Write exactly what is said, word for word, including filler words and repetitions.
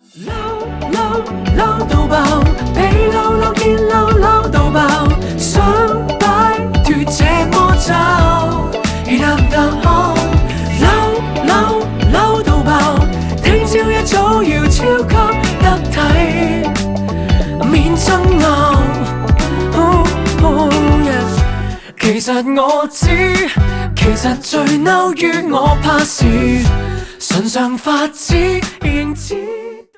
嬲嬲嬲到爆，被嬲嬲見嬲嬲到爆，想擺脫這魔咒，你得唔得看？嬲嬲嬲到爆，聽朝一早要超級得體，免爭拗。Oh, oh, yeah. 其實我知，其實最嬲於我怕是唇上發紫，認知。